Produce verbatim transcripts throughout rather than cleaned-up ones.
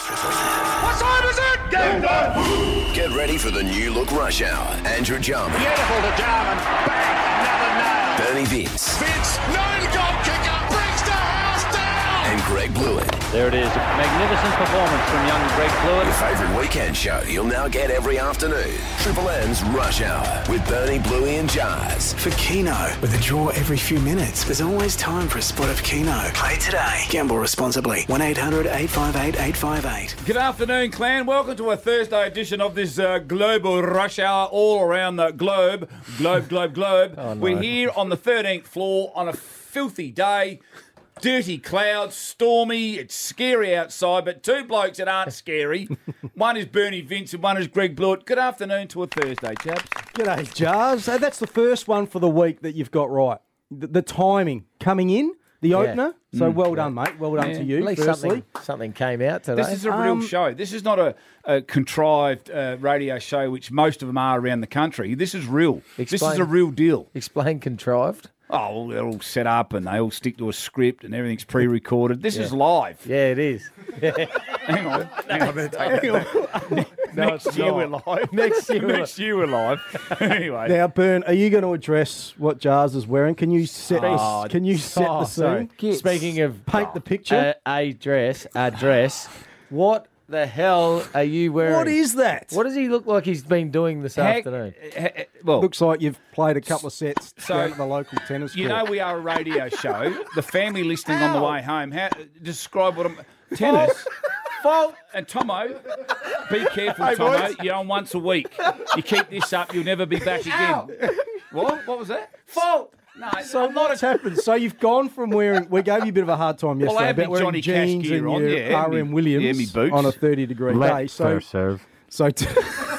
What time is it? Game time! Get ready for the new look Rush Hour. Andrew Jarman. Beautiful to Jarman. Bang! Another nail. Bernie Vince. Vince, no goal kicker, brings the house down! And Greg Blewett. There it is. A magnificent performance from young Greg Blewett. Your favourite weekend show you'll now get every afternoon. Triple M's Rush Hour with Bernie, Bluey and Jars. For Keno, with a draw every few minutes, there's always time for a spot of Keno. Play today. Gamble responsibly. one eight hundred eight five eight eight five eight. Good afternoon, clan. Welcome to a Thursday edition of this uh, global rush hour all around the globe. Globe, globe, globe. Oh, no. We're here on the thirteenth floor on a filthy day. Dirty clouds, stormy, it's scary outside, but two blokes that aren't scary. One is Bernie Vince and one is Greg Blewett. Good afternoon to a Thursday, chaps. G'day, Jars. So that's the first one for the week that you've got right. The, the timing coming in, the opener. So well done, mate. Well done Yeah. to you, At least firstly. something, something came out today. This is a real Um, show. This is not a, a contrived uh, radio show, which most of them are around the country. This is real. This is Explain. a real deal. Explain contrived. Oh, well, they're all set up and they all stick to a script and everything's pre-recorded. This is live. Yeah, it is. Hang on. Hang on. Hang on. Next year we're live. Next year we're Next year we're live. Anyway. Now, Bern, are you going to address what Jars is wearing? Can you set Oh, the, Can you set oh, the sorry. scene? Speaking of Paint the picture. a, a dress, a dress, what the hell are you wearing? What is that? What does he look like he's been doing this Heck- afternoon? he- well, Looks like you've played a couple of sets So, down at the local tennis you court. know we are a radio show. The family listening on the way home. How describe what I'm tennis? Fault and Tomo, be careful, Tomo. You're on once a week. You keep this up, you'll never be back again. What? What was that? Fault. No, So I'm not what's a happened? So you've gone from wearing. We gave you a bit of a hard time Well, I yesterday had my about wearing Johnny Cash jeans gear and on, your yeah, R M me- Williams yeah, me boots. on a thirty degree day. So serve. So t-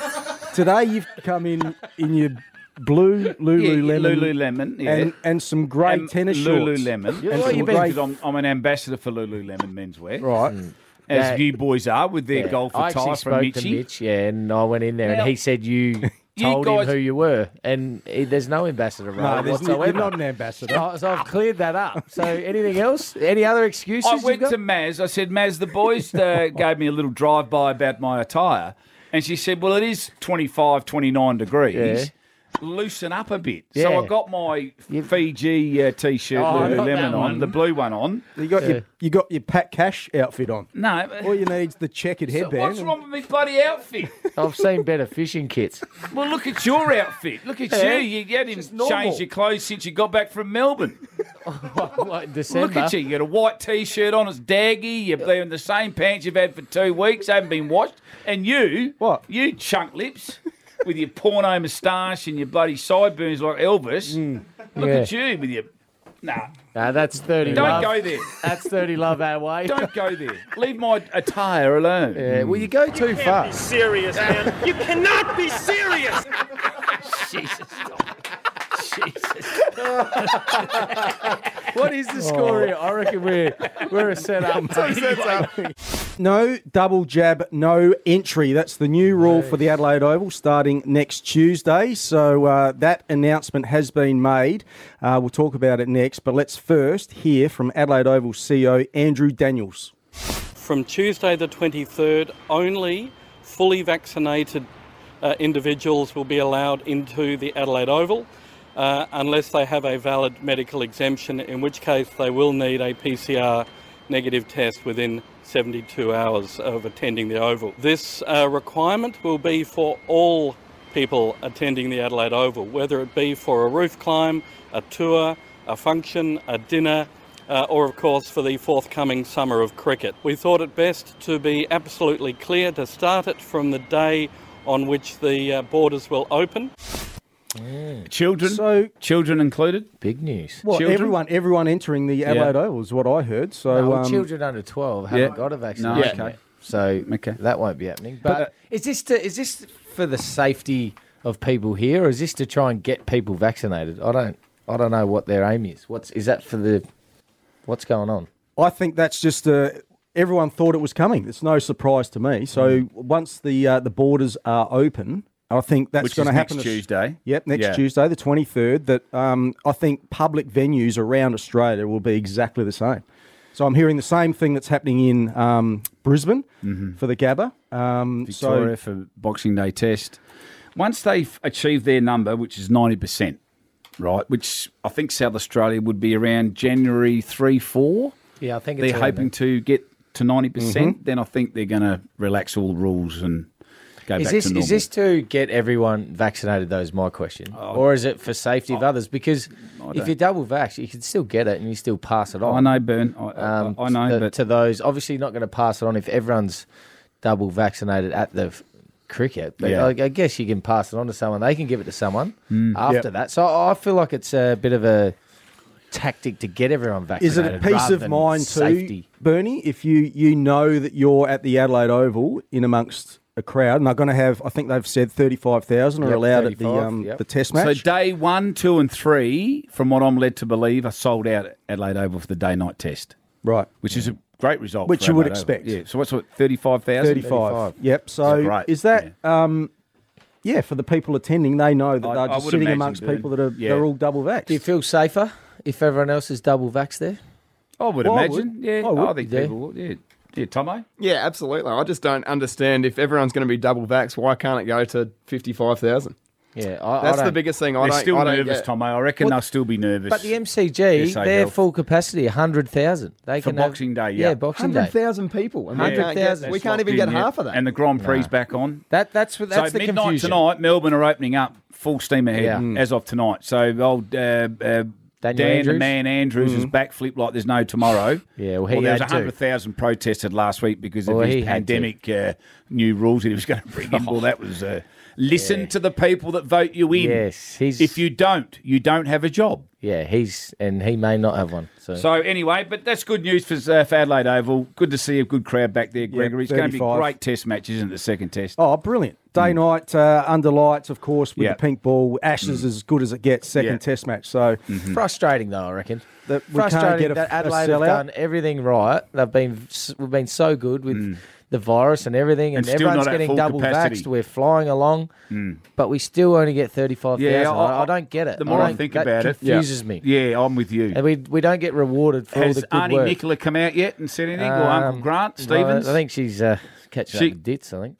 today you've come in in your blue Lululemon, Lululemon, yeah. and and some grey And tennis shorts. Lululemon. And And some you grey- because I'm, I'm an ambassador for Lululemon menswear, Right. as Yeah. you boys are with their Yeah. golf I attire actually from spoke Mitchie. to Mitch, yeah, and I went in there Now, and he said you you told guys- him who you were, and he, there's no ambassador role No, there's n- whatsoever. you're not an ambassador. So, so I've cleared that up. So anything else? Any other excuses? I you've went got? to Maz. I said, Maz, the boys uh, gave me a little drive-by about my attire. And she said, well, it is twenty-five, twenty-nine degrees. Yeah. Loosen up a bit. Yeah. So I got my You- Fiji uh, T-shirt, Oh, not Lululemon that on, one. the blue one on. You got your you got your Pat Cash outfit on. No. All you need's the checkered So headband. what's and- wrong with my bloody outfit? I've seen better fishing kits. Well, look at your outfit. Look at Yeah. you. You hadn't Just normal. changed your clothes since you got back from Melbourne. Like in December. Look at you. You got a white T-shirt on. It's daggy. You're wearing the same pants you've had for two weeks. Haven't been washed. And you, What? You chunk lips with your porno moustache and your bloody sideburns like Elvis. Look Yeah. at you with your... Nah, Nah, that's thirty. don't love. go there. That's thirty love our way. Don't go there. Leave my attire alone. Yeah, well, you go too far. Be serious, man. You cannot be serious. Jesus. Jesus. What is the score here? I reckon we're we're a set up. No double jab, no entry. That's the new rule for the Adelaide Oval starting next Tuesday. So uh, that announcement has been made. Uh, we'll talk about it next. But let's first hear from Adelaide Oval C E O Andrew Daniels. From Tuesday the twenty-third, only fully vaccinated uh, individuals will be allowed into the Adelaide Oval uh, unless they have a valid medical exemption, in which case they will need a P C R negative test within seventy-two hours of attending the Oval. This uh, requirement will be for all people attending the Adelaide Oval, whether it be for a roof climb, a tour, a function, a dinner, Uh, or, of course, for the forthcoming summer of cricket. We thought it best to be absolutely clear to start it from the day on which the uh, borders will open. Children? So, Children included? Big news. well, Children? everyone everyone entering the Adelaide Oval is what I heard. So, No, well, um, children under twelve haven't yeah. got a vaccination No, okay. yet. So Okay. that won't be happening. But, But, uh, is this to, is this for the safety of people here, or is this to try and get people vaccinated? I don't I don't know what their aim is. What's is that for the what's going on? I think that's just uh, everyone thought it was coming. It's no surprise to me. So Mm. once the uh, the borders are open, I think that's Which going to is happen next as- Tuesday. Yep, next Yeah. Tuesday, the twenty-third. That um, I think public venues around Australia will be exactly the same. So I'm hearing the same thing that's happening in um, Brisbane Mm-hmm. for the Gabba. Um, Victoria so for Boxing Day test. Once they've achieved their number, which is ninety percent, right, which I think South Australia would be around January three, four. Yeah, I think it's They're around hoping then. to get to ninety percent. Mm-hmm. Then I think they're going to relax all the rules and go Is back this to normal. is this to get everyone vaccinated? Though is my question, or is it for safety of others? Because if don't- you're double vax, you can still get it and you still pass it on. I know, Bern. I, Um, I, I know, to, but to those, obviously, not going to pass it on if everyone's double vaccinated at the f- cricket. But Yeah. I, I guess you can pass it on to someone. They can give it to someone Mm. after Yep. that. So I feel like it's a bit of a tactic to get everyone is vaccinated. it a peace rather of than mind too, safety. Bernie, if you, you know that you're at the Adelaide Oval in amongst a crowd, and they're going to have, I think they've said thirty-five thousand are Yep, allowed at the thirty-five, um, yep. the test so match. day one, two, and three, from what I'm led to believe, are sold out at Adelaide Oval for the day-night test, right. which is a great result. Which for you would Adelaide Oval. expect. Yeah. So what's what? Thirty-five thousand. thirty-five. thirty-five. Yep. So Great, is that, um, yeah, for the people attending, they know that I- they're I just would sitting imagine, amongst Bern. people that are Yeah. they're all double vaxxed. Do you feel safer if everyone else is double vaxxed there? I would Well, I imagine. would. Yeah, I would. I think Yeah. people would. Yeah, yeah, Tomo. Yeah, absolutely. I just don't understand if everyone's going to be double vax, why can't it go to fifty-five thousand? Yeah, I, I That's the don't- biggest thing. I They're don't, still I don't nervous, get. Tomo. I reckon Well, they'll still be nervous. But the M C G, S A their Health. full capacity, one hundred thousand. They For can have- Boxing Day, yeah. Yeah, Boxing Day. one hundred thousand people. And we can't, one hundred thousand. get, we That's can't locked even get in, yeah. half of that. And the Grand Prix back on. That, that's what, that's so the midnight confusion. tonight, Melbourne are opening up full steam ahead Yeah. Mm. as of tonight. So old uh, uh, Dan, the Andrews? man Andrews, is backflip like there's no tomorrow. Yeah, well, he there was had to. one hundred thousand protested last week because of Well, he his had to. pandemic uh, new rules that he was going to bring in. Well, that was uh, listen to the people that vote you in. Yes, he's If you don't, you don't have a job. yeah, he's and he may not have one. So, So anyway, but that's good news for, uh, for Adelaide Oval. Good to see a good crowd back there, Gregory. It's going to be a thirty-five. great test match, isn't it, the second test? Oh, brilliant. Day night, uh, under lights, of course, with Yeah. the pink ball. Ashes as good as it gets, second Yeah. test match. So frustrating though, I reckon. that we can't Frustrating get a, that a Adelaide have sellout. done everything right. They've been s- we've been so good with the virus and everything, and, And still everyone's not at getting full double capacity. vaxxed. We're flying along, but we still only get thirty-five thousand. Yeah, I, I- I don't get it. the more I don't- think that about it- confuses me. Yeah, I'm with you. And we we don't get rewarded for all Has the good Arnie work. Nicola come out yet and said anything? or Uncle Um, Grant no, Stevens? I think she's uh, catching She- up with Ditz, I think.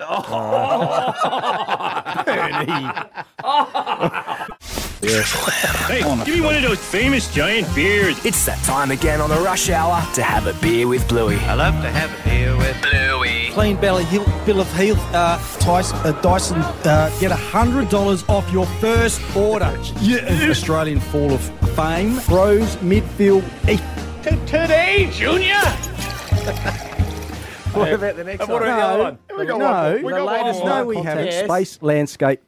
Hey, give me one of those famous giant beers. It's that time again on the rush hour to have a beer with Bluey. I love to have a beer with Bluey. Clean Belly Hill, Bill of Health, uh, Tyson, uh, Dyson, uh, get one hundred dollars off your first order. Yeah. Australian Fall of Fame. Rose midfield. East. Today, Junior. What about the next what one? about the other one? We got No, one. We the got one latest more. No, we haven't. Yes. Space landscape.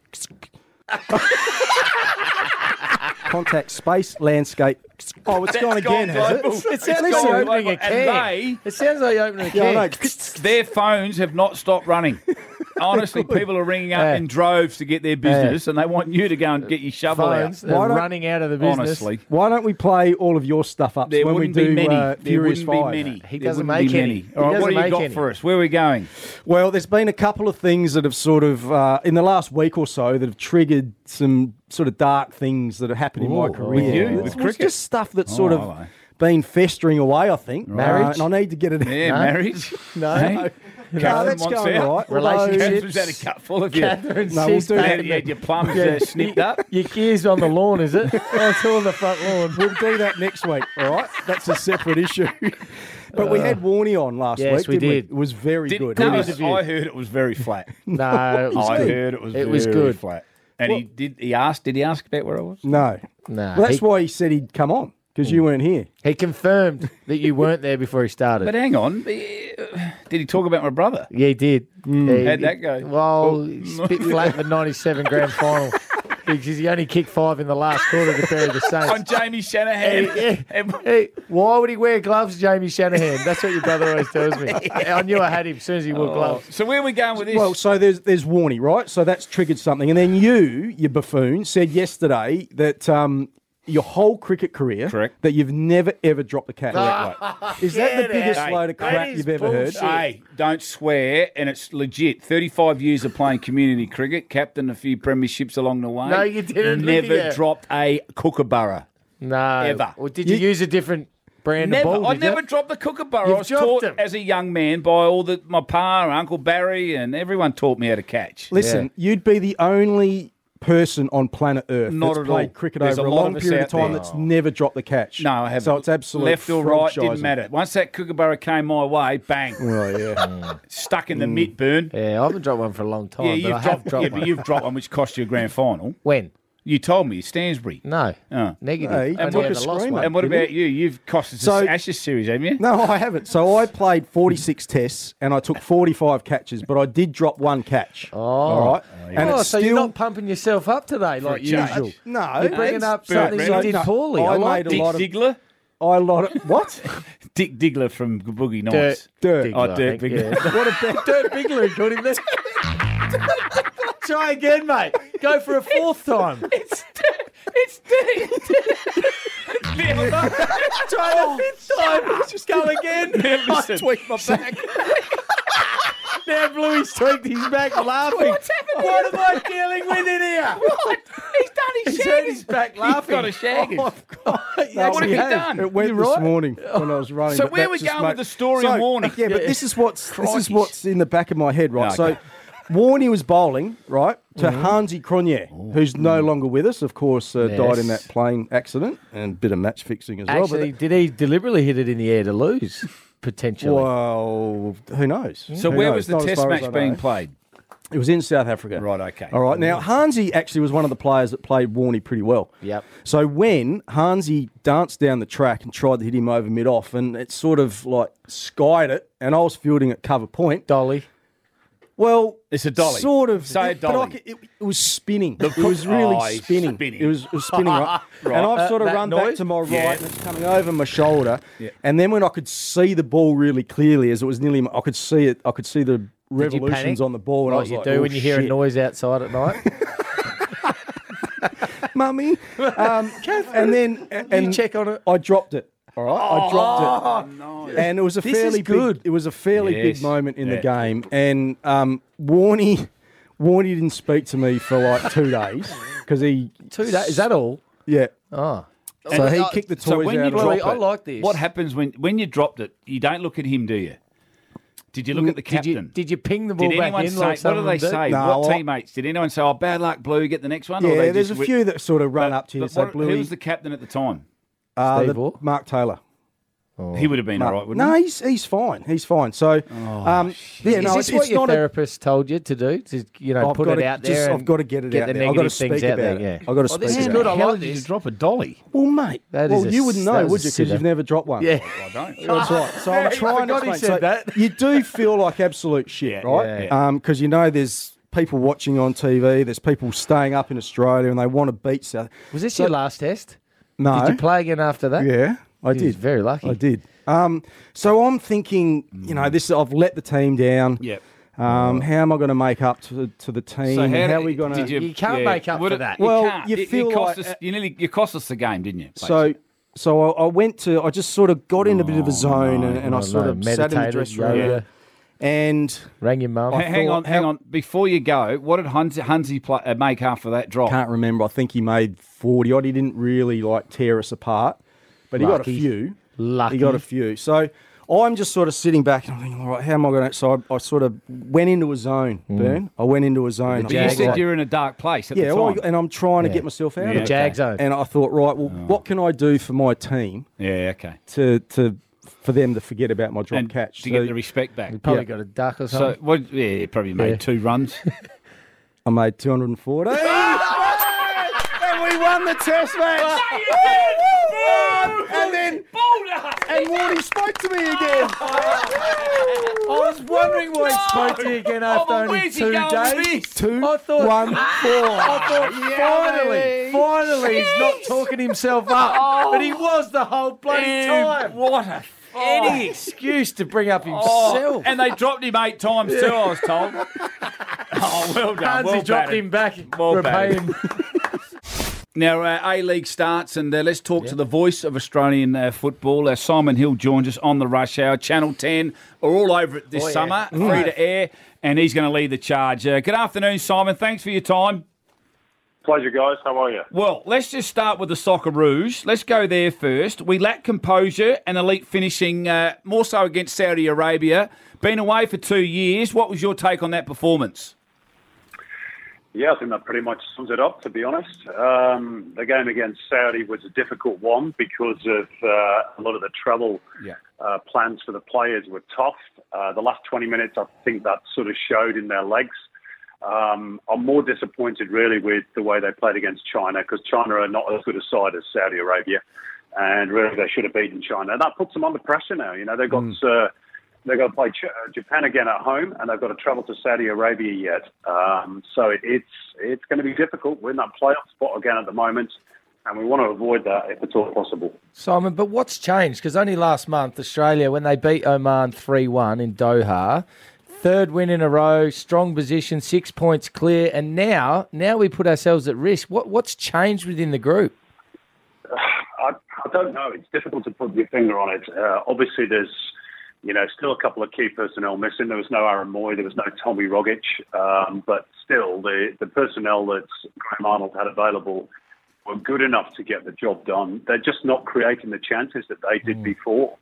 Contact space landscape. Oh, it's gone again, has it? global. It sounds like gone you're opening global. a can. And they, It sounds like you're opening a Yeah, I can. know. their phones have not stopped running. Honestly, people are ringing up Yeah. in droves to get their business, and they want you to go and get your shovel Phones out. are Why don't- running out of the business. Honestly, Why don't we play all of your stuff up there when we wouldn't do be many. uh, there Furious wouldn't Five? be many. He There doesn't wouldn't make be any. many. He All right, what doesn't do you make got any. for us? Where are we going? Well, there's been a couple of things that have sort of, uh, in the last week or so, that have triggered some sort of dark things that have happened in my Ooh, career. with you? It's- With it's cricket? just stuff that's sort Oh, of hello. been festering away, I think. Marriage? Uh, and I need to get it Yeah, No. marriage. No. Hey? No, Catherine that's wants going out. right. Relationships. Catherine's had a cut full of you. Catherine's No, we'll sis do You that. had, you had your plums uh, snipped up. Your gear's on the lawn, is it? Oh, it's all on the front lawn. We'll do that next week, all right? That's a separate issue. But we had Warney on last Yes, week, we didn't did. It was very Did, good. no, It was- I heard it was very flat. No, it was I good. heard it was. It was very good. flat. And he did. He asked. Did he ask about where I was? No. No, Well, that's he, why he said he'd come on, because you weren't here. he confirmed that you weren't there before he started. But hang on. Did he talk about my brother? Yeah, he did. Mm. He- How'd that go? Well, he's a bit flat in the ninety-seven grand final because he only kicked five in the last quarter to bury the On Saints. Jamie Shanahan. Hey, And- hey, why would he wear gloves, Jamie Shanahan? That's what your brother always tells me. I knew I had him as soon as he wore gloves. So where are we going with this? Well, so there's there's Warney, right? So that's triggered something. And then you, you buffoon, said yesterday that um, your whole cricket career, Correct. that you've never, ever dropped the catch. Correct, Is that the Get biggest out. load of That crap is you've ever heard? bullshit. Hey, don't swear, and it's legit. thirty-five years of playing community cricket, captained a few premierships along the way. No, you didn't. Look at Never you. dropped a kookaburra. No. Ever. Or did you, You- use a different brand Never, of ball. I did never you? dropped the kookaburra. You've I was dropped taught them. as a young man by all the my pa, Uncle Barry, and everyone taught me how to catch. Listen, you'd be the only person on planet Earth Not that's at played all. cricket There's over a a lot long of us period out of time there. that's never dropped the catch. No, I haven't. So it's absolute left or right frog-shizing. didn't matter. Once that kookaburra came my way, bang, Well, yeah. stuck in the mitt, burn. Yeah, I haven't dropped one for a long time. Yeah, but you've I have dropped, dropped yeah, one. but you've dropped one which cost you a grand final. When? You told me, Stansbury. No. Oh. Negative. No, he Only took had a the lost screamer. one. And what Didn't about you? You've cost us So- the Ashes series, haven't you? No, I haven't. So I played forty-six tests and I took forty-five catches, but I did drop one catch. Oh. All right. And oh, it's so still you're not pumping yourself up today like a change. usual. no. You're bringing it's- up something so- you did no, poorly. I I like made a Dick lot of Diggler? I lot of what? Dick Diggler from Boogie Dirt. Nights. Dirt. Oh, Diggler, I Dirt think, Diggler. yeah. What about Dirt Bigler? He called him that. Try again, mate. Go for a fourth time. It's Dick. It's Dick. Try the fifth time. Just go again. Now listen. Tweak my back. Now Bluey's tweaked his back laughing. What's happening? What am I dealing with in here? What? He's done his He's shag. hurt his back laughing. He's got a shag. Oh, God. He No, actually what have you has. done? It went You this right? morning when I was running. So but where that we just going made- with the story so, of Warnie? Yeah, but Yeah. this is what's this is Crikey. what's in the back of my head, right? Okay. So Warnie was bowling, right, to Hansi Cronje, who's no longer with us. Of course, uh, died in Yes. that plane accident and a bit of match fixing as well. Actually, did he deliberately hit it in the air to lose? Potentially. Well, who knows? So Who where knows? was the Not as test far as match I being know. played? It was in South Africa. Right, okay. All right. Now, Hansi actually was one of the players that played Warnie pretty well. Yep. So when Hansi danced down the track and tried to hit him over mid-off, and it sort of like skied it, and I was fielding at cover point. Dolly. Well, It's a dolly. Sort of. Say a it- but I dolly. c- it, it was spinning. It was really Oh, it's spinning. spinning. It was, it was spinning, right? Right. And I've Uh, sort of that run back noise? to my right, Yeah. and it's coming over my shoulder. Yeah. And then when I could see the ball really clearly, as it was nearly, I could see it. I could see the Did you revolutions panic? on the ball, and I Like was you like, do oh, when you hear a shit. noise outside at night. Mummy. Um, and then and you check on it. I dropped it. All right, I dropped it. no. And it was a This is fairly good. Big, it was a fairly Yes. big moment in Yeah. the game, and um, Warnie, Warnie didn't speak to me for like two days because he Two days. Is that all? yeah. Oh. So he uh, kicked the toys so when out you of drop it. it, I like this. What happens when when you dropped it? You don't look at him, do you? Did you look at the Did you, captain? did you ping the ball Did back anyone in say? like some what do of they them do? say? No, what I- teammates? Did anyone say, "Oh, bad luck, Blue, get the next one"? or Yeah, they there's just a wi- few that sort of run But- up to you. but So what- Bluey, who was the captain at the time? uh, Steve the- Orr? Mark Taylor. He would have been all right, wouldn't no, he? he's he's fine. He's fine. So, um, yeah, Is no, this it's, what it's your not a therapist told you to do? To you know, I've put got it to out just- there. I've and got to get it get out the there. I've got to negative speak things out about there. it. Yeah. I've got to Oh, speak this is about good. it. I How like did you this. drop a dolly? Well, mate, That well, is a- you wouldn't know, that would was you? a Because you've sitter. never dropped one. Yeah. I don't. That's right. So I'm I trying to forgot he explain. said So that. you do feel like absolute shit, Yeah, right? yeah. Because you know there's people watching on T V. There's people staying up in Australia and they want to beat South. Was this So- your last test? No. Did you play again after that? Yeah, I He did. was very lucky. I did. Um, so I'm thinking, you know, this. I've let the team down. Yep. Um, how am I going to make up to to the team? So how, how are did- we going did to? you, You can't yeah, make up would for it- that. You Well, can't. you It- feel it cost like- us. You nearly you cost us the game, didn't you? So, so I, I went to. I just sort of got in a bit of a zone, and, and I Oh, sort no, of sat in the meditated, dressing room, yoga. and Rang your mum. H- hang thought, on, hang how- on. Before you go, what did Hunzi, Hunzi play, uh, make after that drop? can't remember. I think he made forty odd. He didn't really like tear us apart, but he got a Lucky. few. Lucky. He got a few. So I'm just sort of sitting back and I'm thinking, all right, how am I going to? So I, I sort of went into a zone, Bern. I went into a zone. But you I Jag said thought, you're in a dark place at yeah, the well, time. and I'm trying to Yeah. get myself out Yeah, of The it. Jag okay. zone. And I thought, right, well, what can I do for my team yeah, okay. to to for them to forget about my drop And catch? to So get the respect back. You probably Yeah. got a duck or So, something. what? Yeah, you probably made Yeah. two runs. I made two hundred forty. And we won the test match. And then and Warnie spoke to me again. I was wondering why he spoke to you again after but only where's he two going with days. this? Two, I thought- one, four. I thought finally, baby. finally, he's not talking himself up, but he was the whole bloody time. What a Any excuse to bring up Oh, himself. and they dropped him eight times too, I was told. Oh, well done. Hansi well dropped batted. him back. Well repay batted. him. Now, uh, A-League starts, and uh, let's talk to the voice of Australian uh, football. Uh, Simon Hill joins us on the Rush Hour. Channel ten are all over it this Oh, yeah. summer, Mm. free to air, and he's going to lead the charge. Uh, good afternoon, Simon. Thanks for your time. Pleasure, guys. How are you? Well, let's just start with the Socceroos. Let's go there first. We lack composure and elite finishing, uh, more so against Saudi Arabia. Been away for two years. What was your take on that performance? Yeah, I think that pretty much sums it up, to be honest. Um, the game against Saudi was a difficult one because of uh, a lot of the travel yeah. uh, plans for the players were tough. Uh, the last twenty minutes, I think that sort of showed in their legs. Um, I'm more disappointed, really, with the way they played against China, because China are not as good a side as Saudi Arabia, and really they should have beaten China. That puts them under pressure now. You know, they've got mm. uh, they've got to play Ch- Japan again at home, and they've got to travel to Saudi Arabia yet. Um, so it's it's going to be difficult. We're in that playoff spot again at the moment, and we want to avoid that if it's all possible. Simon, but what's changed? Because only last month, Australia, when they beat Oman three one in Doha, third win in a row, strong position, six points clear, and now now we put ourselves at risk. What What's changed within the group? I, I don't know. It's difficult to put your finger on it. Uh, obviously, there's you know still a couple of key personnel missing. There was no Aaron Moy, there was no Tommy Rogic, um, but still the, the personnel that Graham Arnold had available were good enough to get the job done. They're just not creating the chances that they did mm. before.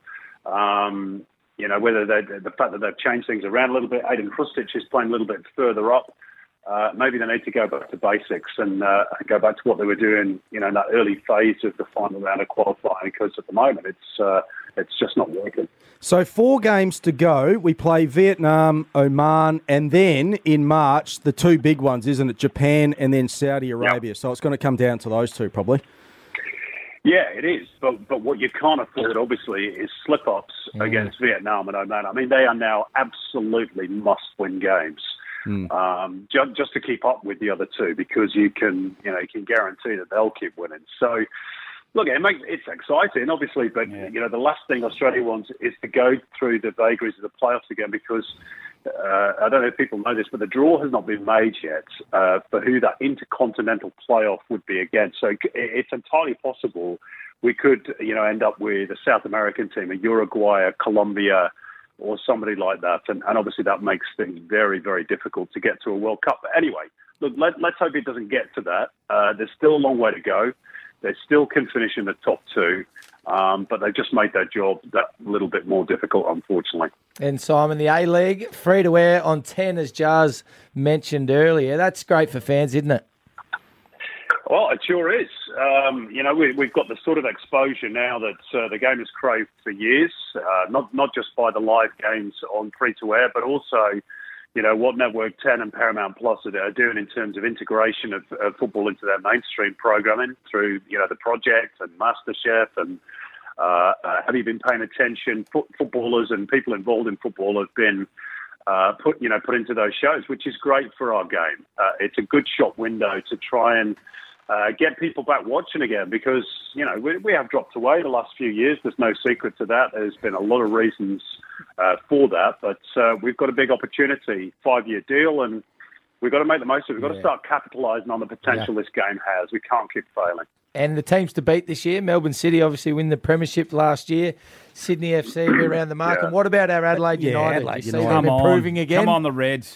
Um, You know, whether they, the fact that they've changed things around a little bit, Aiden Krustic is playing a little bit further up. Uh, maybe they need to go back to basics and uh, go back to what they were doing, you know, in that early phase of the final round of qualifying, because at the moment it's uh, it's just not working. So four games to go. We play Vietnam, Oman, and then in March, the two big ones, isn't it? Japan and then Saudi Arabia. Yep. So it's going to come down to those two probably. Yeah, it is. But but what you can't afford, obviously, is slip-ups mm. against Vietnam and Oman. I mean, they are now absolutely must-win games mm. um, ju- just to keep up with the other two, because you can, you know, you can guarantee that they'll keep winning. So, look, it makes it's exciting, obviously, but yeah. you know, the last thing Australia wants is to go through the vagaries of the playoffs again, because Uh, I don't know if people know this, but the draw has not been made yet uh, for who that intercontinental playoff would be again. So it's entirely possible we could, you know, end up with a South American team, a Uruguay, a Colombia, or somebody like that. And, and obviously that makes things very, very difficult to get to a World Cup. But anyway, look, let, let's hope it doesn't get to that. Uh, there's still a long way to go. They still can finish in the top two. Um, but they just made that job that little bit more difficult, unfortunately. And Simon, the A-League, free to wear on ten, as Jars mentioned earlier. That's great for fans, isn't it? Well, it sure is. Um, you know, we, we've got the sort of exposure now that uh, the game has craved for years, uh, not not just by the live games on free to wear, but also, you know, what Network ten and Paramount Plus are doing in terms of integration of, of football into their mainstream programming through, you know, the Project and MasterChef. And uh, uh, have you been paying attention? Foot- footballers and people involved in football have been uh, put, you know, put into those shows, which is great for our game. Uh, it's a good shop window to try and uh, get people back watching again, because, you know, we, we have dropped away the last few years. There's no secret to that. There's been a lot of reasons Uh, for that, but uh, we've got a big opportunity, five-year deal, and we've got to make the most of it. We've got yeah. to start capitalising on the potential yeah. this game has. We can't keep failing. And the teams to beat this year, Melbourne City obviously win the premiership last year, Sydney F C be around the mark, yeah. and what about our Adelaide yeah, United? Adelaide you United. see them improving on. again? Come on, the Reds.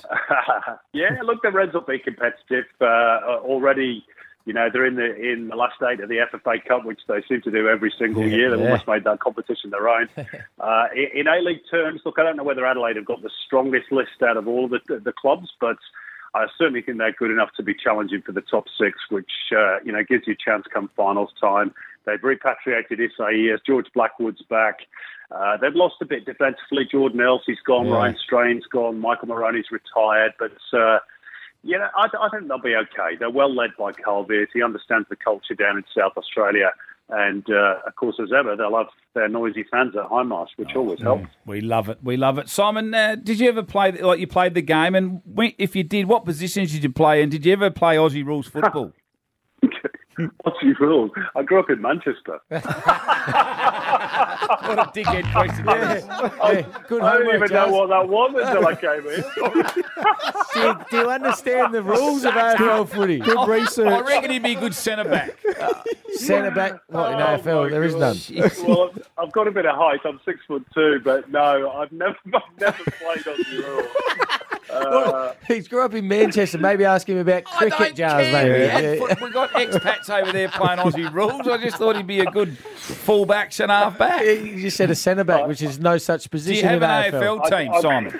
yeah, look, the Reds will be competitive uh, already. You know, they're in the in the last eight of the F F A Cup, which they seem to do every single yeah, year. They've yeah. almost made that competition their own. uh, in, in A-League terms, look, I don't know whether Adelaide have got the strongest list out of all the, the, the clubs, but I certainly think they're good enough to be challenging for the top six, which, uh, you know, gives you a chance come finals time. They've repatriated Isaias, George Blackwood's back. Uh, they've lost a bit defensively. Jordan Elsie's gone, yeah. Ryan Strain's gone, Michael Maroney's retired, but... Uh, You know, I, I think they'll be okay. They're well led by Carl Veers. He understands the culture down in South Australia. And, uh, of course, as ever, they'll have their noisy fans at Hindmarsh, which oh, always helps. We love it. We love it. Simon, uh, did you ever play, like you played the game? And when, if you did, what positions did you play? And did you ever play Aussie rules football? Aussie rules? I grew up in Manchester. What a dickhead question that is. Yeah, good I don't even know Jazz. what that was until I came in. do, you, do you understand the rules of A F L footy? Good research. I reckon he'd be a good centre-back. Uh, centre-back? What, in Oh, A F L? my There is God. none. Well, I've got a bit of height. I'm six foot two, but no, I've never, I've never played Aussie rules. Uh, He's grew up in Manchester. Maybe ask him about I don't cricket, Jars. care. Maybe. Yeah. Yeah. We've got expats over there playing Aussie rules. I just thought he'd be a good full-back, centre-half-back. You just said a centre back, which is no such Do position you have in an A F L. A F L team, I- I- Simon?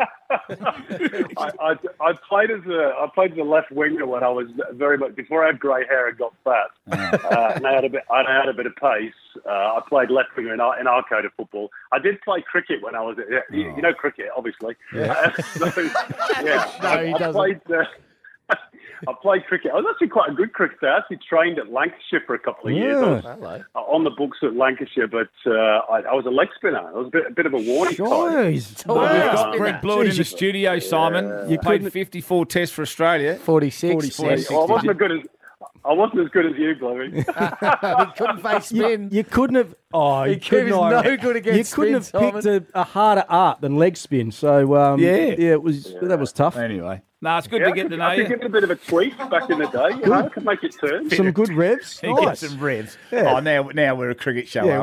I, I, I played as a I played as a left winger when I was very much before I had grey hair and got fat, uh, and I had a bit I had a bit of pace. Uh, I played left winger in, Ar- in Arcota football. I did play cricket when I was yeah, you, you know cricket, obviously. Yeah. Uh, so, yeah, No, I, he I doesn't. played. Uh, I played cricket. I was actually quite a good cricketer. I actually trained at Lancashire for a couple of years. I was Hello. uh, on the books at Lancashire, but uh, I, I was a leg spinner. I was a bit, a bit of a warning type. Jeez. Well, we've Wow. got Greg Blewett in the Jeez, studio, Simon. You played fifty-four tests for Australia. forty-six. forty-six. Well, I wasn't as good as I wasn't as good as you, Bluey. He couldn't face You, spin. you couldn't have. Oh, He you couldn't was have- no good against You couldn't spin, have picked a, a harder art than leg spin. So um, Yeah. yeah, it was that was tough. Anyway, no, it's good Yeah, to I get could, to know I could you. give it a bit of a tweak back in the day. You know, I could make it turn. Some good revs. He gets Nice. some revs. Yeah. Oh, now now we're a cricket show, Yeah, are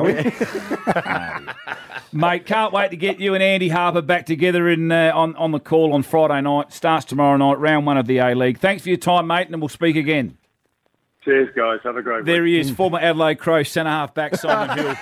we? Mate, can't wait to get you and Andy Harper back together in uh, on, on the call on Friday night. Starts tomorrow night, round one of the A-League. Thanks for your time, mate, and we'll speak again. Cheers, guys. Have a great There week. he is, former Adelaide Crow centre-half back Simon Hill.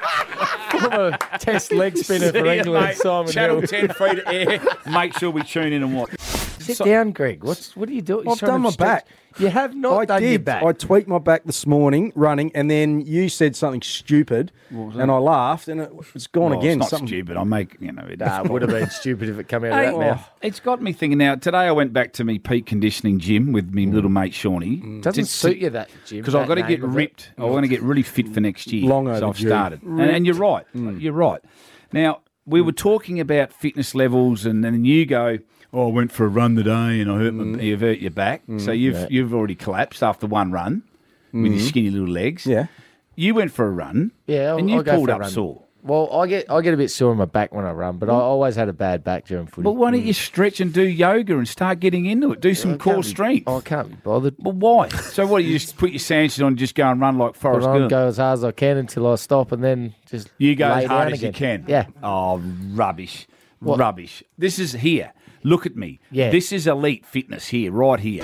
Former test leg spinner See for ya, England, mate. Simon Channel Hill. ten free to air. Make sure we tune in and watch. Sit So- down, Greg. What's what are you doing? He's I've trying done to my stretch- back. You have not I done did. your back. I tweaked my back this morning running, and then you said something stupid, and I laughed, and it, it's gone Well, again. It's not Something. stupid. I make you know. It, Nah, it would have been stupid if it come out of Hey, that mouth. it's got me thinking now. Today I went back to me peak conditioning gym with me little mate Shawnee. Doesn't suit you that gym. Because I've got to that get name of it. ripped. I want to get really fit for next year. Long so I've overdue. started. And, and you're right. You're right. Now, we were talking about fitness levels, and then you go, oh, I went for a run today and I hurt my, you've hurt your back. So you've Yeah. you've already collapsed after one run with your skinny little legs. Yeah. You went for a run. Yeah, I'll, and you I'll go pulled for a up run. sore. Well, I get I get a bit sore in my back when I run, but I always had a bad back during footy. But why don't you stretch and do yoga and start getting into it? Do some I core can't be- strength. Oh, I can't be bothered. But why? So what, you just put your sandals on and just go and run like But Forrest I'll Gump? go as hard as I can until I stop, and then just You go lay as hard down as you again. can. Yeah. Oh, rubbish. What? Rubbish. This is here. Look at me. Yeah. This is elite fitness here, right here.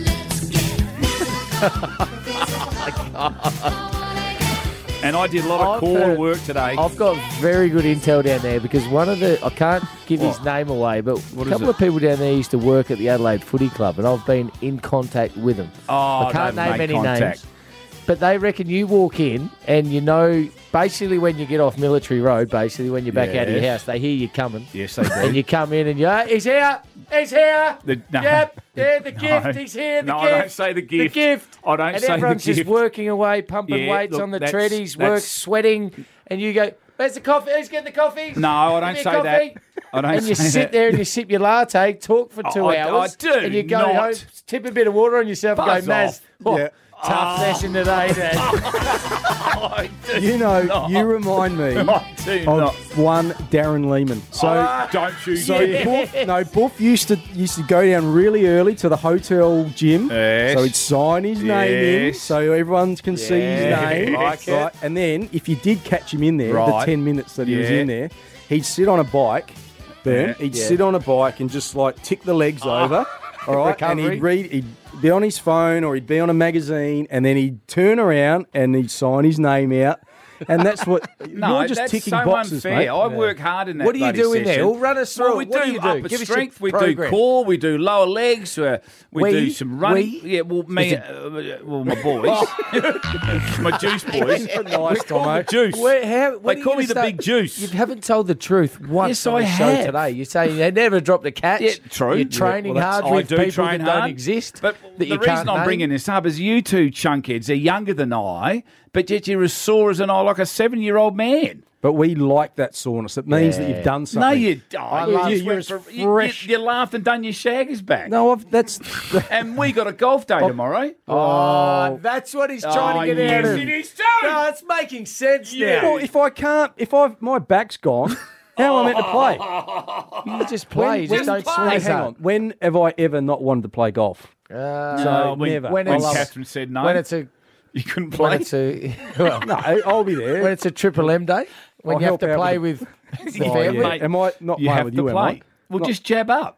And I did a lot of I've core heard- work today. I've got very good intel down there because one of the I can't give his What? name away, but What a is couple it? of people down there used to work at the Adelaide Footy Club, and I've been in contact with them. Oh, I can't they've name made any contact. names, but they reckon you walk in and you know basically when you get off Military Road, basically when you're back out of your Yes. house, they hear you coming. Yes, they do. And you come in and you, "Oh, he's here, he's here. The- no. Yep, yeah, the gift, No. he's here. The No, I gift, don't say the gift. The gift. I don't and say the everyone's just gift. working away, pumping Yeah, weights look, on the that's- treadies, work, that's- sweating, and you go, "Where's the coffee? Who's getting the coffee?" No, I Give don't me a say coffee. that. I don't and you say sit that. there and you sip your latte, talk for two I- I hours. do And you go not. home, tip a bit of water on yourself Buzz and go, Maz, off. oh, Yeah. tough session today, Dad. I do You know, not. you remind me I do of not. one Darren Lehman. So. Oh, don't you So dare. Buff, no, Buff used to used to go down really early to the hotel gym. Yes. So he'd sign his name in, Yes. so everyone can see his Yes. name. Like it. Right, and then if you did catch him in there, Right. the ten minutes that he was Yeah. in there, he'd sit on a bike. Burn. Yeah. He'd Yeah. sit on a bike and just like tick the legs over. All right, and Recovery. he'd read. He'd be on his phone or he'd be on a magazine, and then he'd turn around and he'd sign his name out. And that's what No, you're just that's ticking so boxes, unfair. mate. I work hard in that. What do you bloody do in there? session. Well, run us through Well, we it. What do, do you do? upper Give us your strength. We do program. core. We do lower legs. Uh, we, We? do some running. We? Yeah, well, me, uh, well, my boys, my juice boys. Nice, Call me Tomo. juice. Where, how, what They are call you me gonna the start- big juice. You haven't told the truth once Yes, on I the show have. today. You're saying they never dropped a catch. Yeah, true. You're training Yeah, well, that's- hard with I do people train that hard, don't exist. But that you the reason can't I'm name. bringing this up is you two chunkheads are younger than I, but yet you're as sore as an I like a seven-year-old man. But we like that soreness. It means that Yeah. you've done something. No, you I don't. love You, sweat you, for- you, fresh. you, you laughed and done your shaggers back. No, I've, that's. And we got a golf day tomorrow. Oh, that's what he's trying Oh, to get out yes, of. it is too. No, it's making sense Yeah. Well, now. if I can't, if I my back's gone, how am I meant to play? You just play. you just don't play. swing Hey, as hang hard. on. When have I ever not wanted to play golf? Uh, So when, never. when When, it's- Catherine said no, when it's a you couldn't play. when it's a well, No, I'll be there. when it's a triple M day, when I'll you have help to out play with with the Oh, family. yeah. Am I not you playing have with to you? Am play. I? Well, Not- just jab up.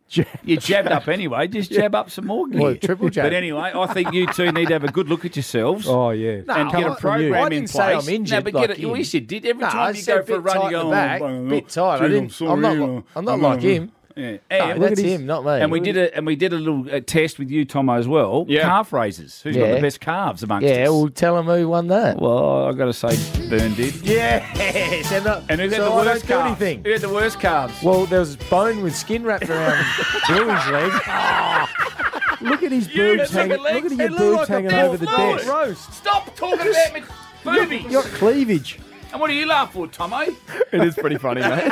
You jabbed up anyway. Just jab up some more gear. Well, triple jab. But anyway, I think you two need to have a good look at yourselves. Oh, yeah. No, and get I- a program I in didn't place. say I'm injured No, but like get it. him. Well, yes, you did. Every No, time I you said go for a bit run, tight you go, at the back, oh, bit tight. I geez, didn't- sorry, I'm not uh, li- I'm not like him. Yeah. No, And, that's him, not me. and we did a and we did a little uh, test with you, Tomo, as well. Yeah. Calf raises. Who's got Yeah. the best calves amongst Yeah, us? well, tell him who won that. Well, I've got to say, Byrne did. Yes, and, uh, And who's had so the I worst don't do calves? anything. Who had the worst calves? Well, there was bone with skin wrapped around Bluey's leg. Look at his You boobs got hanging. legs. Look at It your looked boobs like a hanging full over the floor. desk. Roast. Stop talking about me boobies. You got cleavage. And what do you laugh for, Tomo? It is pretty funny, mate.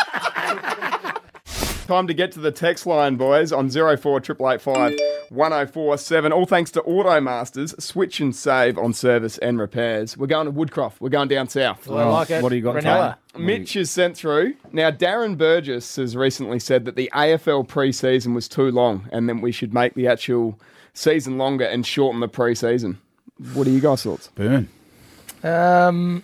Time to get to the text line, boys, on zero four eight eight five one oh four seven. All thanks to Automasters. Switch and save on service and repairs. We're going to Woodcroft. We're going down south. Well, I like it. What do you got, Ranella. Mitch is sent through. Now, Darren Burgess has recently said that the A F L pre-season was too long and then we should make the actual season longer and shorten the pre-season. What are you guys' thoughts? Burn. Um,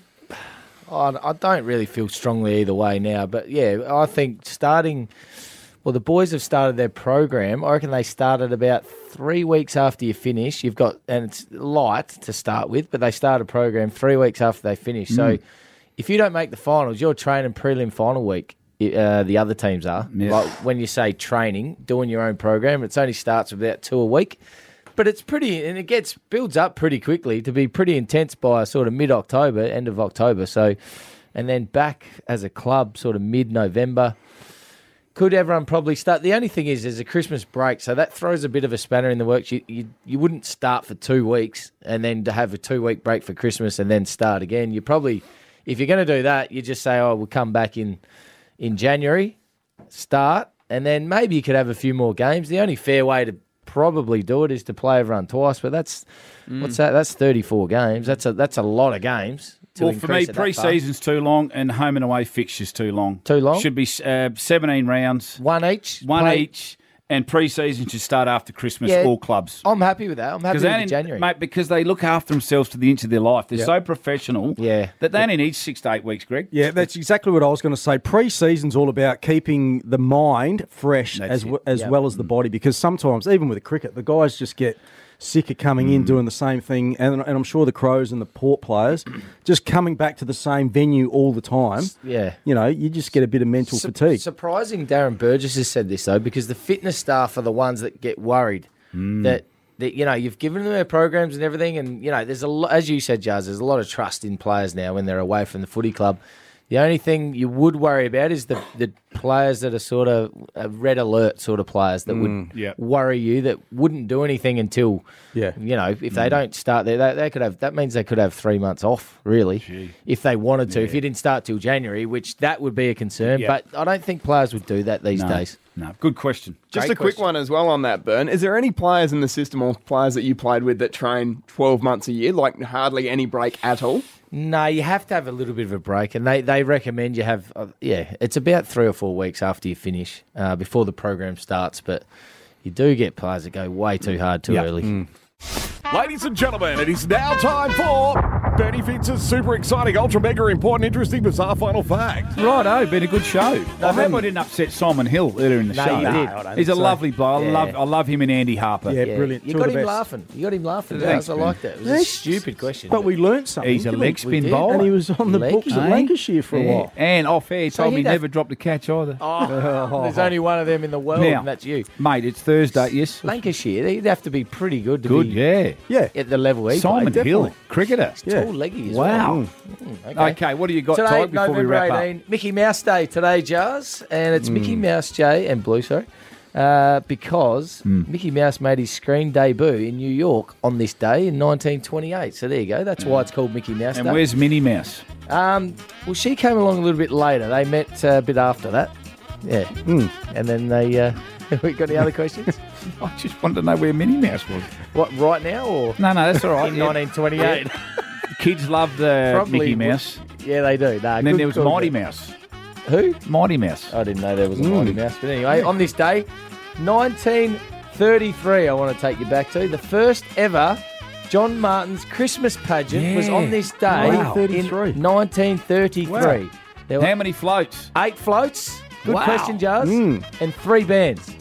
I, I don't really feel strongly either way now, but yeah, I think starting. Well, the boys have started their program. I reckon they started about three weeks after you finish. You've got, and it's light to start with, but they start a program three weeks after they finish. So if you don't make the finals, you're training prelim final week. Uh, the other teams are. Yeah. Like when you say training, doing your own program, it only starts with about two a week. But it's pretty, and it gets builds up pretty quickly to be pretty intense by sort of mid-October, end of October. So, and then back as a club sort of mid-November. Could everyone probably start? The only thing is, there's a Christmas break, so that throws a bit of a spanner in the works. You you, you wouldn't start for two weeks and then to have a two-week break for Christmas and then start again. You probably, if you're going to do that, you just say, oh, we'll come back in in January, start, and then maybe you could have a few more games. The only fair way to probably do it is to play everyone twice, but that's mm. what's that? That's thirty-four games. That's a that's a lot of games. To Well, for me, increase it that far. pre-season's too long and home and away fixtures too long. Too long? Should be uh, seventeen rounds. One each. One Play- each. And pre-season should start after Christmas, Yeah. all clubs. I'm happy with that. I'm happy Because with they the only- January. Mate, because they look after themselves to the inch of their life. They're Yep. so professional Yeah. that they only need six to eight weeks, Greg. Yeah, that's exactly what I was going to say. Pre-season's all about keeping the mind fresh That's as it. w- as Yep. well as the body, because sometimes, even with the cricket, the guys just get sick of coming Mm. in doing the same thing, and, and I'm sure the Crows and the Port players just coming back to the same venue all the time. Yeah. You know, you just get a bit of mental Su- fatigue. Surprising Darren Burgess has said this, though, because the fitness staff are the ones that get worried Mm. that, that, you know, you've given them their programs and everything, and, you know, there's a lot, as you said, Jazz, there's a lot of trust in players now when they're away from the footy club. The only thing you would worry about is the, the players that are sort of uh, red alert sort of players that would Yep. worry you, that wouldn't do anything until, Yeah. you know, if they don't start there, they, they could have, that means they could have three months off, really, if they wanted to. If you didn't start till January, which that would be a concern, Yeah. but I don't think players would do that these No. days. No, good question. Just Great a quick question. one as well on that, Burn. Is there any players in the system or players that you played with that train twelve months a year, like hardly any break at all? No, you have to have a little bit of a break, and they, they recommend you have, uh, yeah, it's about three or four weeks after you finish, uh, before the program starts, but you do get players that go way too hard too Yeah. early. Mm. Ladies and gentlemen, it is now time for Bernie Fitz's super exciting, ultra mega important, interesting, bizarre final fact. Righto, been a good show. I hope I didn't upset Simon Hill earlier in the No, show. you did. No, I don't He's a think so. lovely bloke. I Yeah. love, I love him and Andy Harper. Yeah, Yeah, brilliant. You Two got of the him best. laughing. You got him laughing. Thanks, Jazz. I man. liked it. It was a Thanks. stupid question. But we learnt something. He's a didn't leg we? spin did. bowler. And he was on the Leg books at Eh? Lancashire for a Yeah. while. And off air, he So told me he'd have- never dropped a catch either. Oh, there's only one of them in the world, Now, and that's you. Mate, it's Thursday, yes? Lancashire, they'd have to be pretty good to Good, be yeah. Yeah. at the level he Simon played. Hill, cricketer. Yeah. Tall leggy as Wow. well. Mm, Okay, what do you got, Today, Todd, before November we wrap eighteenth, Mickey Mouse Day today, Jazz, and it's Mickey Mouse J and Blue, sorry, uh, because Mickey Mouse made his screen debut in New York on this day in nineteen twenty-eight. So there you go. That's why it's called Mickey Mouse And Day. where's Minnie Mouse? Um, well, she came along a little bit later. They met uh, a bit after that. Yeah. And then they. Uh, we got any other questions? I just wanted to know where Minnie Mouse was. What, right now or No, no, that's all right. in Yeah. nineteen twenty-eight? The kids loved uh, Probably Mickey would- Mouse. Yeah, they do. Nah, And then good there was call, Mighty but- Mouse. Who? Mighty Mouse. I didn't know there was a Mighty Mouse. But anyway, on this day, nineteen thirty-three, I want to take you back to. The first ever John Martin's Christmas pageant was Yeah. on this day Wow. in nineteen thirty-three. Wow. There were How many floats? eight floats. Good Wow. question, Jars. Mm. And three bands.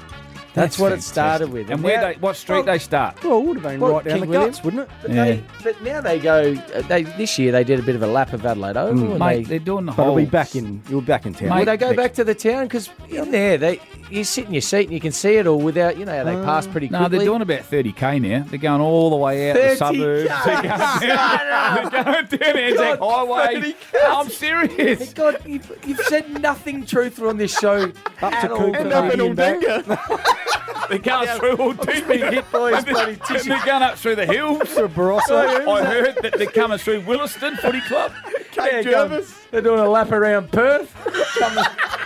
That's, That's what it fantastic. started with. And where now- they, what street they start? Well, it would have been Well, right down King the William. guts, wouldn't it? But, Yeah. they, but now they go. uh, They this year they did a bit of a lap of Adelaide Oval. Mm. and Mate, they, they're doing the But whole... it'll be back in. You're back in town. Will they go next- back to the town? Because in there, they you sit in your seat and you can see it all without, you know, how they pass pretty quickly. No, they're doing about thirty k now. They're going all the way out the suburbs. They're going down, they're going down Anzac Highway. I'm serious. God, you've, you've said nothing truthful on this show. Up at to all Cooper today. End up in Aldinga. They're going through all It's been hit by his bloody And tissue. they're going up through the hills. Barossa. I heard that they're coming through Williston Footy Club. Yeah, going- They're doing a lap around Perth. Coming-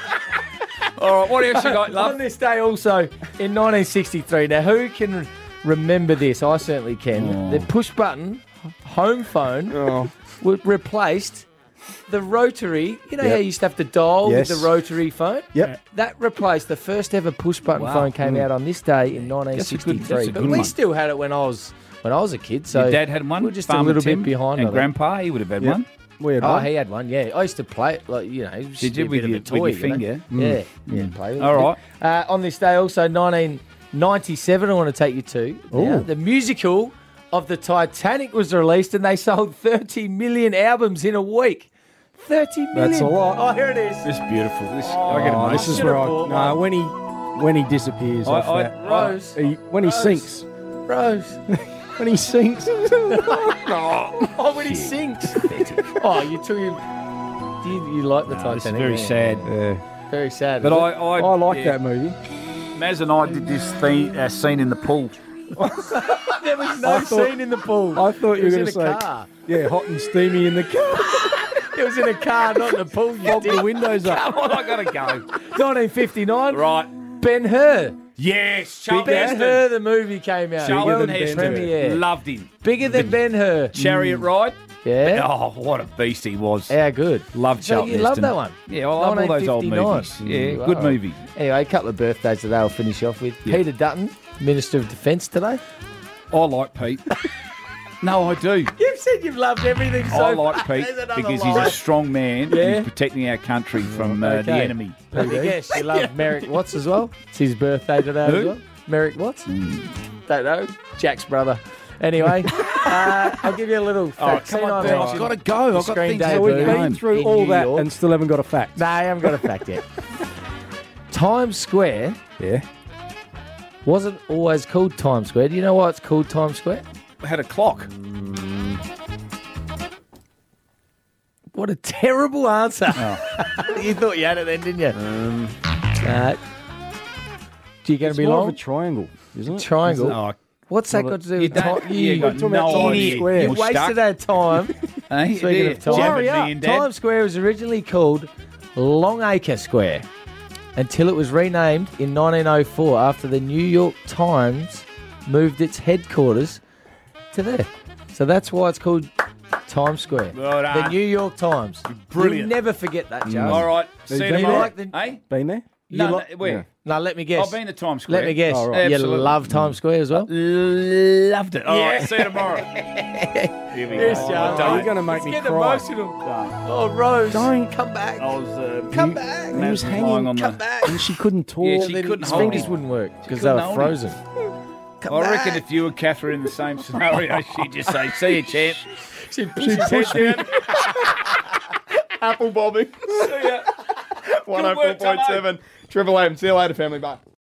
All right, what else you got, On love? this day also, in nineteen sixty-three, now who can remember this? I certainly can. Oh. The push button home phone Oh. w- replaced the rotary. You know Yep. how you used to have to dial Yes. with the rotary phone? Yep. That replaced the first ever push button Wow. phone came out on this day in nineteen That's a good- sixty-three. that's a But good we one. still had it when I was when I was a kid. So Your dad had one. We're just Farmer a little Tim, bit behind. And on it. Grandpa, he would have had Yep. one. We had Oh, one. he had one. Yeah, I used to play it like you know. just Did you a with bit of your- a with toy, your you know? finger? Yeah, yeah. Play with it. All right. Uh, on this day, also nineteen ninety-seven. I want to take you to now. Ooh. The musical of the Titanic was released, and they sold thirty million albums in a week. Thirty million. That's a lot. Oh, here it is. This is beautiful. This, Oh, I get Oh, it, this is Should've where I. bought No, one. when he when he disappears I- off I- that. Rose. He, when he Rose. sinks. Rose. When he sinks. Oh, when he sinks. Oh, you took him. Do you, you like the No, this is Titanic? very yeah. sad. Yeah. Very sad. But is I, it? I, I like yeah. that movie. Maz and I did this thing, uh, scene in the pool. there was no I thought- scene in the pool. I thought It you was were in going to a say, car. yeah, hot and steamy in the car. It was in a car, not in the pool. You Fog dick. the windows up. Come on, I gotta go. nineteen fifty-nine. Right. Ben Hur. Yes, Charlton Ben Heston. Hur, the movie came out. Charlton World Heston. premiere. Loved him. Bigger than Ben Hur. Chariot ride. Yeah. Oh, what a beast he was. How good. Loved So Charlton you love Heston. that one? Yeah, I love all those old nineteen movies. fifty-nine. Yeah, Wow. good movie. Anyway, a couple of birthdays that I'll finish off with. Yeah. Peter Dutton, Minister of Defence today. I like Pete. No, I do. You've said you've loved everything so I like far. Pete There's another because lie. he's a strong man. Yeah. He's protecting our country from uh, the Okay. enemy. Let me guess, you love Merrick Watts as well. It's his birthday today Who? as well. Merrick Watts? Don't know. Jack's brother. Anyway, uh, I'll give you a little fact. come on, Scene Ben, I I've mentioned gotta go. I've the got screen things to So we've debut been through in all New that York. and still haven't got a fact. No, I haven't got a fact yet. Times Square Yeah. wasn't always called Times Square. Do you know why it's called Times Square? I had a clock. What a terrible answer. Oh. You thought you had it then, didn't you? Um, Uh, do you going It's to be more long? of a triangle, isn't it? Triangle. Oh, What's that Not a- got to do you with don't- time? you You, got talking about no Times idea. Square. you You're wasted stuck. our time. Hey, Speaking there. of time. Jab Hurry at up. me and Dad. Times Square was originally called Longacre Square until it was renamed in nineteen oh four after the New York Times moved its headquarters to there. So that's why it's called Times Square. Well done. The New York Times. brilliant. You never forget that, Joe. All right. Have See you you been tomorrow. like the- Hey? Been there? No, You no, li- where? No, let me guess. I've been to Times Square. Let me guess. Oh, right. You Absolutely. love Times Square as well? Loved it. All Yeah. right, see you tomorrow. Here we Yes, go. Joe. I Oh, don't. you're going to make It's me getting cry. emotional. Oh, Rose. Don't. Come back. I was, uh, Come you- back. He was Lying hanging. on Come the. back. And she couldn't talk. Yeah, she Then couldn't his hold fingers him. wouldn't work because they couldn't were hold him. frozen. Come I back. reckon if you and Catherine in the same scenario, she'd just say, "See you, champ." She'd She'd push me. Apple bobbing. See ya. one oh four point seven. Triple M. See you later, family. Bye.